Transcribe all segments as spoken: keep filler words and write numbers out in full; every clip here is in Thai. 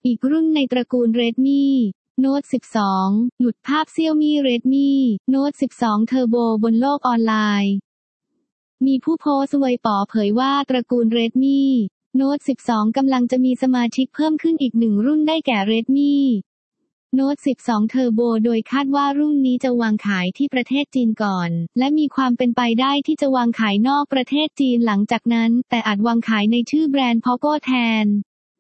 อีกรุ่นในตระกูล Redmi Note สิบสอง หลุดภาพ Xiaomi Redmi Note สิบสอง Turbo บนโลกออนไลน์มีผู้โพสต์อวยป๋อเผยว่าตระกูล Redmi Note สิบสอง กำลังจะมีสมาชิกเพิ่มขึ้นอีกหนึ่งรุ่นได้แก่ Redmi Note สิบสอง Turbo โดยคาดว่ารุ่นนี้จะวางขายที่ประเทศจีนก่อนและมีความเป็นไปได้ที่จะวางขายนอกประเทศจีนหลังจากนั้นแต่อาจวางขายในชื่อแบรนด์ Poco แทน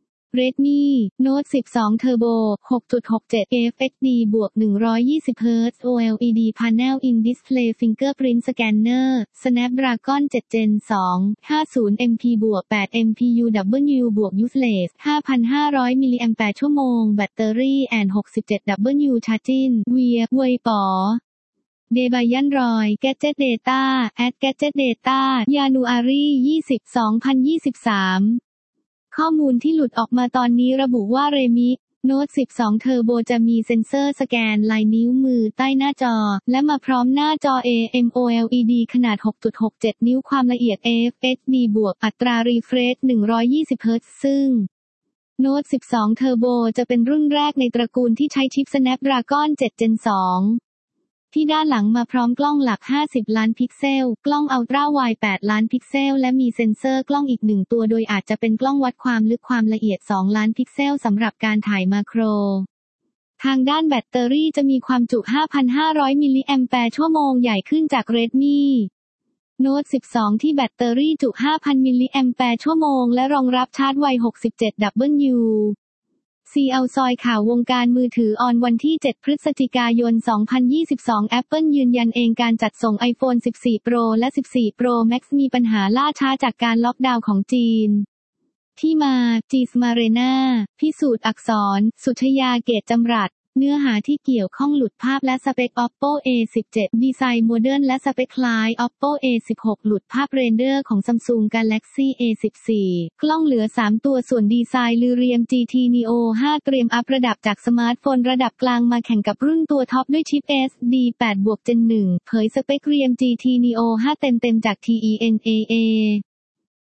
Redmi Note สิบสอง Turbo หกจุดหกเจ็ด เอฟ เอช ดี บวก หนึ่งร้อยยี่สิบ เฮิร์ตซ์ โอ แอล อี ดี Panel in Display Fingerprint Scanner Snapdragon เจ็ด Gen สอง ห้าสิบ เอ็ม พี บวก แปด เอ็ม พี ยู ดับเบิลยู บวก Useless ห้าพันห้าร้อย มิลลิแอมป์ ชั่วโมงแบตเตอรี่ and หกสิบเจ็ด ดับเบิลยู Charging เวีย เวยป๋อเดบายันรอย Gadget Data at Gadget Data ยานูอารี ยี่สิบ สองพันยี่สิบสามข้อมูลที่หลุดออกมาตอนนี้ระบุว่า Redmi Note สิบสอง Turbo จะมีเซ็นเซอร์สแกนลายนิ้วมือใต้หน้าจอและมาพร้อมหน้าจอ เอ เอ็ม โอ แอล อี ดี ขนาด หกจุดหกเจ็ด นิ้วความละเอียด เอฟ เอช ดี บวกอัตรา refresh หนึ่งร้อยยี่สิบ เฮิร์ตซ์ซึ่ง Note สิบสอง Turbo จะเป็นรุ่นแรกในตระกูลที่ใช้ชิป Snapdragon เจ็ด Gen สองที่ด้านหลังมาพร้อมกล้องหลักห้าสิบล้านพิกเซลกล้องอัลตร้าไวด์แปดล้านพิกเซลและมีเซ็นเซอร์กล้องอีกหนึ่งตัวโดยอาจจะเป็นกล้องวัดความลึกความละเอียดสองล้านพิกเซลสำหรับการถ่ายมาโครทางด้านแบตเตอรี่จะมีความจุ ห้าพันห้าร้อย มิลลิแอมป์ชั่วโมงใหญ่ขึ้นจาก Redmi Note สิบสอง ที่แบตเตอรี่จุ ห้าพัน มิลลิแอมป์ชั่วโมงและรองรับชาร์จไว หกสิบเจ็ด ดับเบิลยู ซี แอล ซอยข่าววงการมือถือออนวันที่ เจ็ด พฤศจิกายน สองพันยี่สิบสอง Apple ยืนยันเองการจัดส่ง iPhone สิบสี่ Pro และ สิบสี่ Pro Max มีปัญหาล่าช้าจากการล็อกดาวน์ของจีนที่มา จีสมาเรนาพิสูจน์อักษร สุชยาเกตจำรัดเนื้อหาที่เกี่ยวข้องหลุดภาพและสเปค Oppo เอ สิบเจ็ด ดีไซน์โมเดิร์นและสเปคคล้าย Oppo เอ สิบหก หลุดภาพเรนเดอร์ของ Samsung Galaxy เอ สิบสี่ กล้องเหลือสามตัวส่วนดีไซน์ลือเรียม จี ที Neo ห้าเตรียมอัประดับจากสมาร์ทโฟนระดับกลางมาแข่งกับรุ่นตัวท็อปด้วยชิป เอส ดี แปด บวก Gen หนึ่ง เผยสเปคเรียม จี ที Neo ห้าเต็มๆจาก ที อี เอ็น เอ เอ